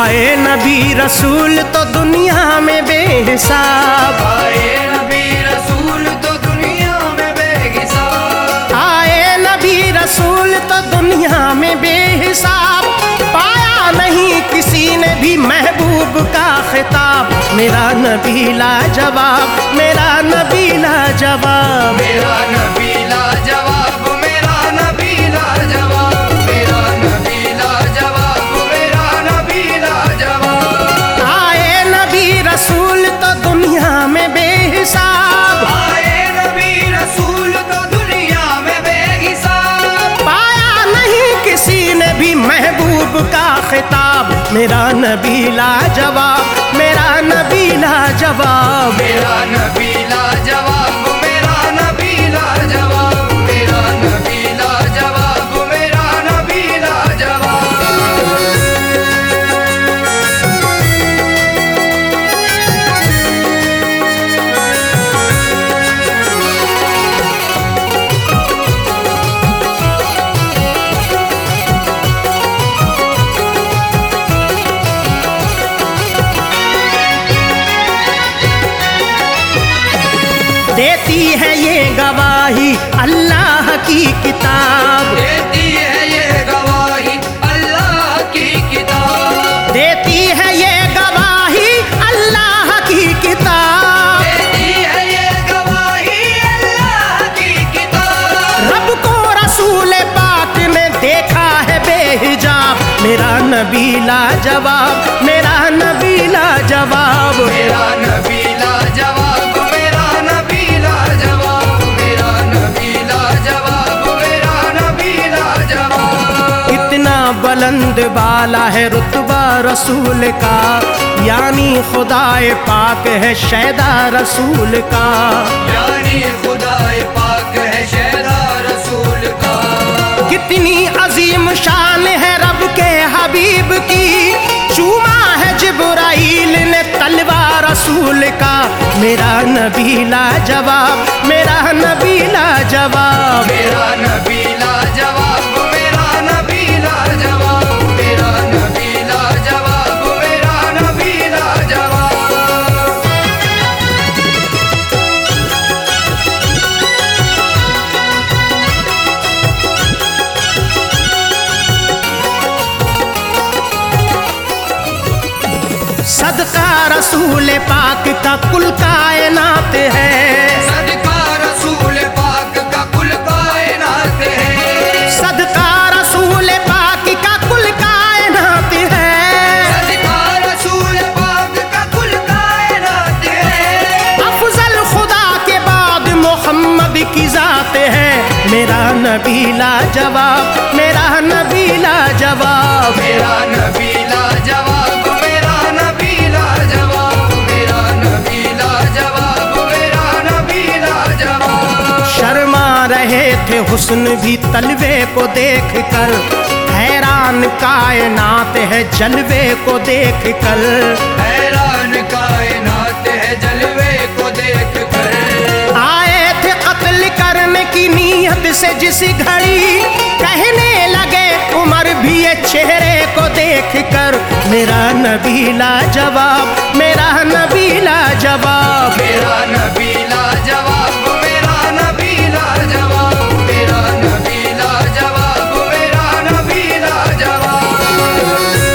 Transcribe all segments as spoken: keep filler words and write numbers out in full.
आए नबी रसूल तो दुनिया में बेहिसाब, आए नबी रसूल तो दुनिया में बेहिसाब, आए नबी रसूल तो दुनिया में बेहिसाब। पाया नहीं किसी ने भी महबूब का खिताब, मेरा नबी लाजवाब, मेरा नबी लाजवाब, मेरा नबी लाजवाब, मेरा नबी लाजवाब, मेरा नबी लाजवाब, मेरा नबी लाजवाब। आए नबी रसूल तो दुनिया में बेहिसाब, आए नबी रसूल तो दुनिया में बेहिसाब, पाया नहीं किसी ने भी महबूब का खिताब, मेरा नबी लाजवाब, मेरा नबी लाजवाब, मेरा नबी लाजवाब, मेरा नबी लाजवाब, मेरा नबी लाजवाब, मेरा नबी लाजवाब। देती है ये गवाही अल्लाह की किताब, देती है ये गवाही अल्लाह की किताब, देती है ये गवाही अल्लाह की किताब। देती है ये गवाही अल्लाह की किताब। रब को रसूल पाक ने देखा है बेहिजाब, मेरा नबी लाजवाब, मेरा नबी लाजवाब, मेरा नबी लाजवाब, मेरा नबी लाजवाब, मेरा नबी लाजवाब, मेरा नबी लाजवाब। इतना बुलंद बाला है रुतबा रसूल का, यानी खुदाए पाक है शैदा रसूल का, यानी खुदाए पाक है शहदा रसूल का। कितनी अजीम शान है रब के हबीब की, चूमा है जिब्राइल ने तलवा रसूल का, मेरा नबी लाजवाब, मेरा नबी लाजवाब, मेरा नबी लाजवाब, मेरा नबी लाजवाब, मेरा नबी लाजवाब, मेरा नबी लाजवाब। सदका रसूल पाक का कुल कायनात है, सदका रसूल पाक का कुल कायनात है, सदका रसूल पाक का कुल कायनात है, सदका रसूल पाक का कुल कायनात है। अफजल खुदा के बाद मोहम्मद की जात है, मेरा नबी लाजवाब, मेरा नबी लाजवाब, मेरा नबी लाजवाब, मेरा नबी लाजवाब, मेरा नबी लाजवाब, मेरा नबी लाजवाब। शर्मा रहे थे हुस्न भी तलवे को देख कर, हैरान कायनात है जलवे को देख कर, हैरान कायनात है जलवे को देख कर। आए थे कत्ल करने की नीयत से जिस घड़ी, कहने लगे उमर भी ये चेहरे को देख कर, मेरा नबी लाजवाब, मेरा नबी लाजवाब, मेरा नबी लाजवाब, मेरा नबी लाजवाब, मेरा नबी लाजवाब, मेरा नबी लाजवाब।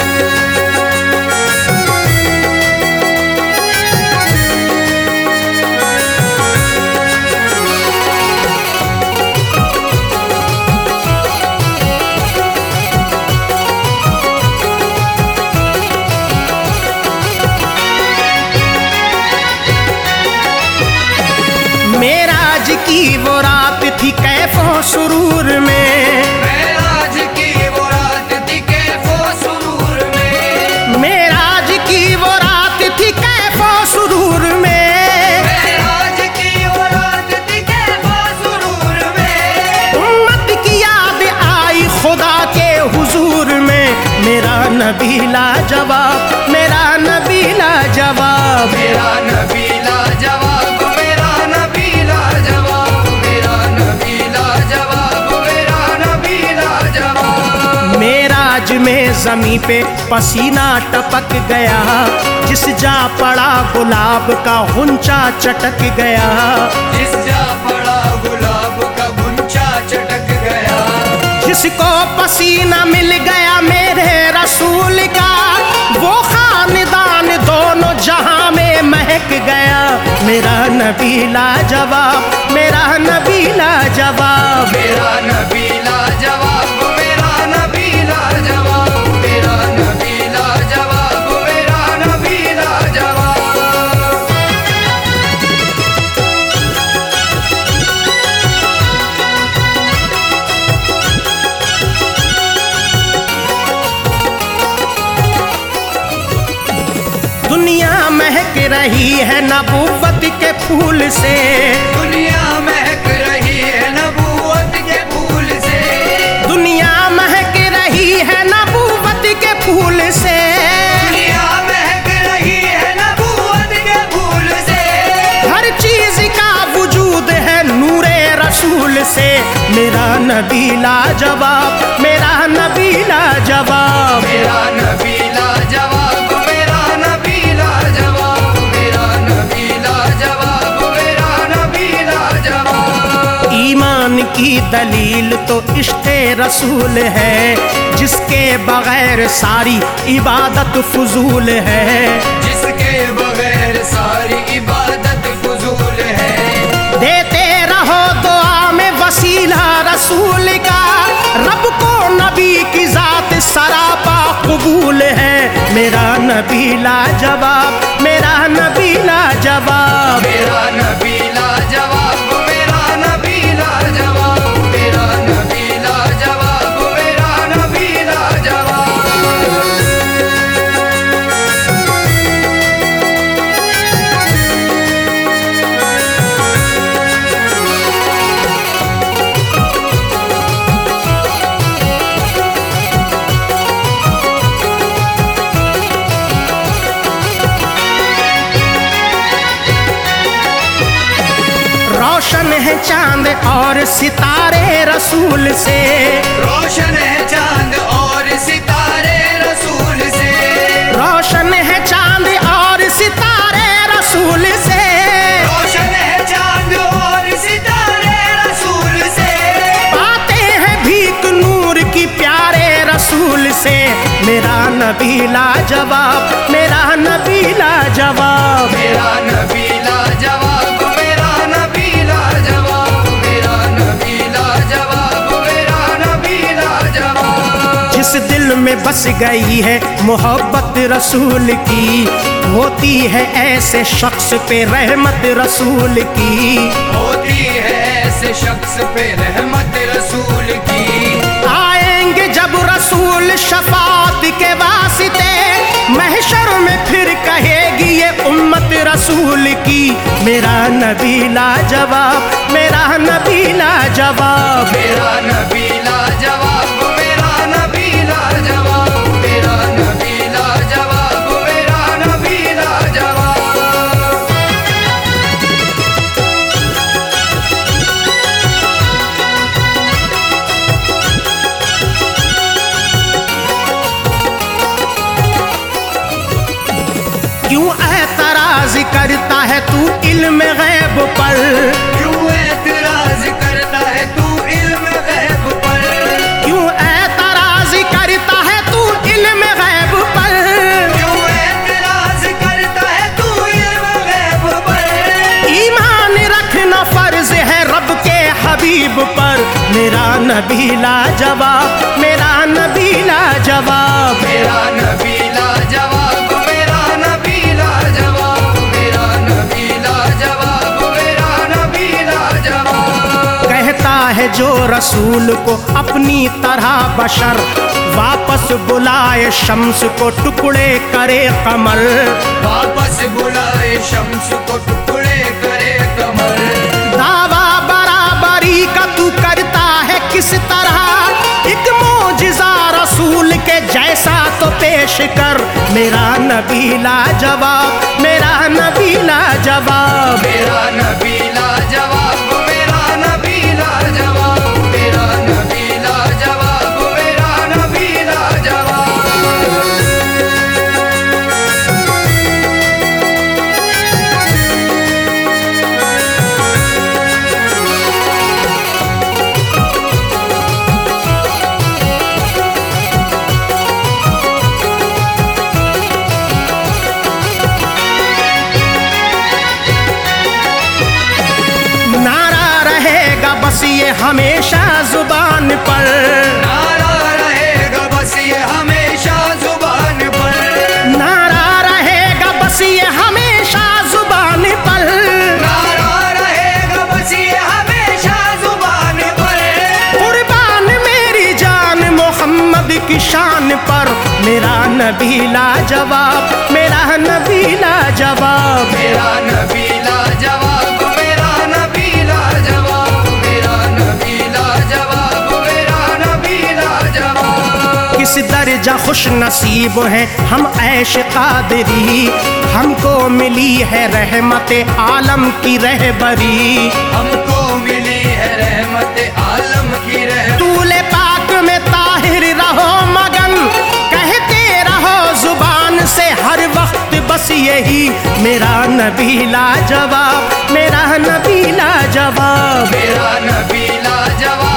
मेराज की वो रात थी कैफो सुरूर में, मेराज की वो रात थी कैफो सुरूर में, मेराज की वो रात थी कैफो सुरूर में, मेराज की वो रात थी कैफो सुरूर में। उम्मत की याद आई खुदा के हुजूर में, मेरा नबी लाजवाब, मेरा नबी लाजवाब, मेरा नबी लाजवाब, मेरा नबी लाजवाब, मेरा नबी लाजवाब, मेरा नबी लाजवाब। मेराज में जमी पे पसीना टपक गया, जिस जा पड़ा गुलाब का गुंचा चटक गया, जिस जा पड़ा गुलाब का गुंचा चटक गया, जिसको पसीना मिल गया मेरे रसूल का, वो खानदान दोनों जहां में महक गया। मेरा नबी लाजवाब, मेरा नबी लाजवाब, मेरा नबी लाजवाब, मेरा नबी लाजवाब, मेरा नबी लाजवाब, मेरा नबी लाजवाब। दुनिया महक रही है नबूवत के फूल से, दुनिया महक रही है नबूवत के फूल से, दुनिया महक रही है नबूवत के फूल से, दुनिया महक रही है नबूवत के फूल से, हर चीज का वजूद है नूरे रसूल से। मेरा नबी लाजवाब, मेरा नबी लाजवाब, मेरा नबी लाजवाब, मेरा नबी लाजवाब, मेरा नबी लाजवाब, मेरा नबी लाजवाब। ईमान की दलील तो इश्क़े रसूल है, जिसके बगैर सारी इबादत फजूल है, जिसके बगैर सारी इबादत फजूल है। देते रहो दुआ में वसीला रसूल का, रब को नबी की जात सरापा कबूल है। मेरा नबी लाजवाब, मेरा नबी लाजवाब, मेरा नबी लाजवाब, मेरा नबी लाजवाब, मेरा नबी लाजवाब, मेरा नबी लाजवाब। रोशन है चांद और सितारे रसूल से, रोशन है चांद और सितारे रसूल से, रोशन है चांद और सितारे रसूल से, रोशन है चांद और सितारे रसूल से, पाते हैं भीख नूर की प्यारे रसूल से। मेरा नबी लाजवाब, मेरा नबी लाजवाब, मेरा नबी लाजवाब, मेरा नबी लाजवाब, मेरा नबी लाजवाब, मेरा नबी लाजवाब। जिस दिल में बस गई है मोहब्बत रसूल की, होती है ऐसे शख्स पे रहमत रसूल की, होती है ऐसे शख्स पे रहमत रसूल की। आएंगे जब रसूल शफात के वास्ते, महशर में फिर कहेगी ये उम्मत रसूल की। मेरा नबी लाजवाब, मेरा नबी लाजवाब, मेरा नबी लाजवाब, मेरा नबी लाजवाब, मेरा नबी लाजवाब, मेरा नबी लाजवाब। क्यों एतराज करता है तू इल्म गैब पर, क्यों एतराज करता है तू इल्म गैब पर, क्यों एतराज करता है तू इल्म गैब पर, क्यों एतराज करता है तू इल्म गैब पर। ईमान रखना फर्ज है रब के हबीब पर। मेरा नबी लाजवाब, मेरा नबी लाजवाब, मेरा नबी लाजवाब, मेरा नबी लाजवाब, मेरा नबी लाजवाब, मेरा नबी लाजवाब। कहता है जो रसूल को अपनी तरह बशर, वापस बुलाए शम्स को टुकड़े करे कमर, वापस बुलाए शम्स को टुकड़े करे कमर। दावा बराबरी का तू करता है किस तरह, एक मौजिज़ा रसूल के जैसा तो पेश कर। मेरा नबी लाजवाब, मेरा नबी लाजवाब, मेरा नबी लाजवाब, मेरा नबी लाजवाब, मेरा नबी लाजवाब, मेरा नबी लाजवाब। बस ये हमेशा जुबान पर, नारा रहेगा बस ये हमेशा जुबान पर, नारा रहेगा बस ये हमेशा जुबान पर, नारा रहेगा बस ये हमेशा जुबान पर। कुर्बान मेरी जान मोहम्मद की शान पर, मेरा नबी लाजवाब, मेरा नबी लाजवाब, मेरा नबी लाजवाब, मेरा नबी लाजवाब, मेरा नबी लाजवाब, मेरा नबी लाजवाब। किस दर्जा खुश नसीब है हम ऐश कादरी, हमको मिली है रहमत आलम की रहबरी, हमको मिली है रहमत आलम की रहमत। तूले पाक में ताहिर रहो मगन, कहते रहो जुबान से हर वक्त बस यही, मेरा नबी लाजवाब, मेरा नबी लाजवाब, मेरा नबी लाजवाब,